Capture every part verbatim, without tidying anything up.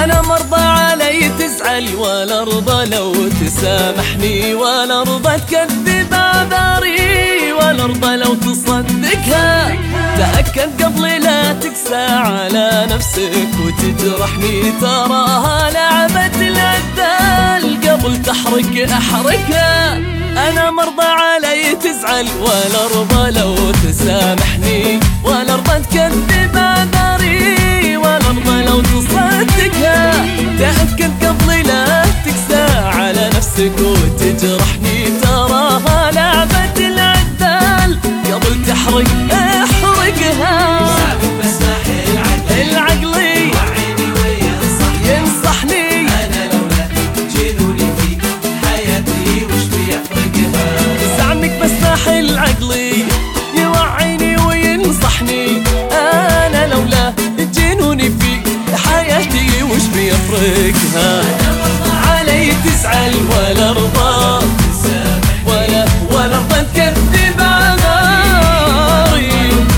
أنا مرضى علي تزعل ولا أرضى لو تسامحني، ولا أرضى تكذب أعذاري، ولا أرضى لو تصدقها. تأكد قبل لا تقسى على نفسك وتجرحني، تراها لعبة العدال قبل تحرق أحرقها. أنا مرضى علي تزعل ولا أرضى لو تسامحني، ولا أرضى تكذب أعذاري، ولا أرضى لو تصدقها. تأكد قبل لا تقسى على نفسك وتجرحني، تراها لعبة العدال قبل تحرق أحرقها. العقلي ينصحني، أنا لولا جنوني فيك حياتي وش بيفرقها. زعمك مساح العقلي يوعيني وينصحني، أنا لولا جنوني فيك حياتي وش بيفرقها. علي تزعل ولا أرضى، ولا ولا أرضى تكذب أعذاري.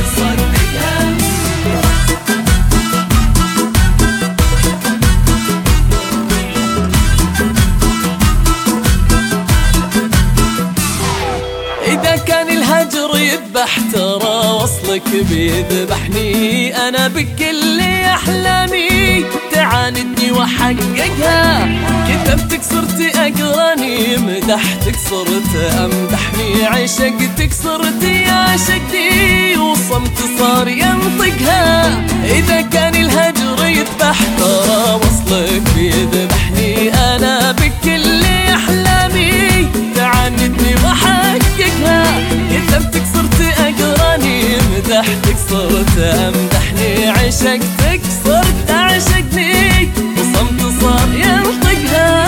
إذا كان الهجر يذبح ترى وصلك بيذبحني، أنا بكل أحلامي تعاندني وحققها. كتبتك صرت أقراني، مدحتك صرت أمدحني، عشقتك صرت يعشقني، وصمت صار ينطقها. إذا كان الهجر يذبح ترى وصلك بيذبحني، أنا بكل أحلامي تعاندني وحققها. كتبتك صرت أقراني، مدحتك صرت أمدحني، عشقتك صرت أعشقني، وصمت صار ينطقها.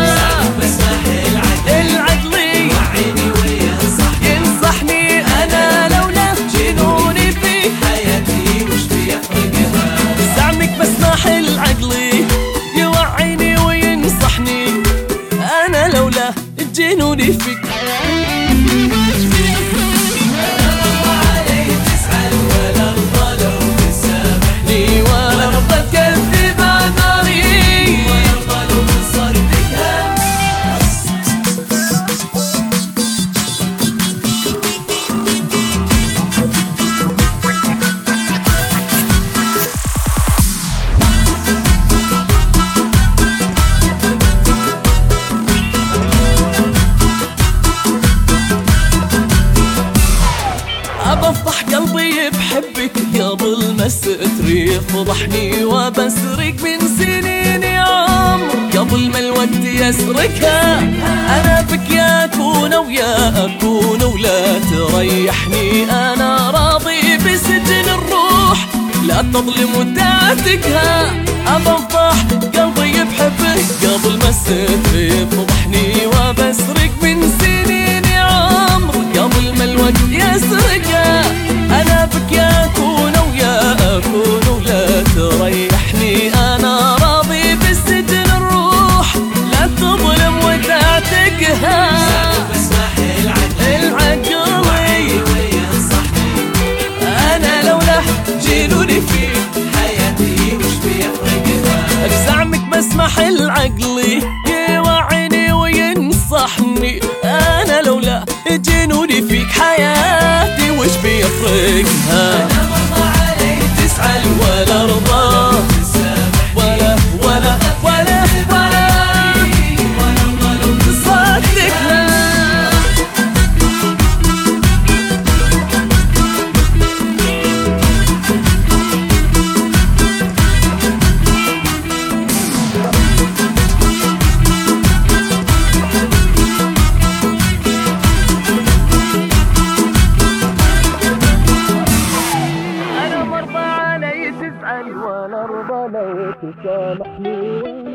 العقلي ينصحني، أنا لولا جنوني فيك حياتي وش بيفرقها. زعمك مسمح العقلي يوعيني وينصحني، أنا لولا جنوني فيك. بفضح قلبي بحبك قبل ما ستري فضحني، وبسرق من سنين عمر قبل ما الوقت يسرقها. أنا بك يا أكون ويا أكون ولا تريحني، أنا راضي بسجن الروح لا تظلم وتعتقها. أبفضح قلبي بحبك قبل ما ستري فضحني، وبسرق من سنين عمر قبل ما الوقت يسرقها. أنا بك يا أكون ويا أكون ولا تريحني، أنا راضي بالسجن الروح لا تظلم وتعتقها. العقلي أنا لولا جنوني فيك حياتي وش بيفرقها. بزعمك مسمح العقلي يوعيني وينصحني، أنا لولا جنوني فيك حياتي وش بيفرقها. أنا مرضى علي تزعل ولا أرضى، ولا ولا ولا ولا تصدقها. ولا أرضى لو تسامحني.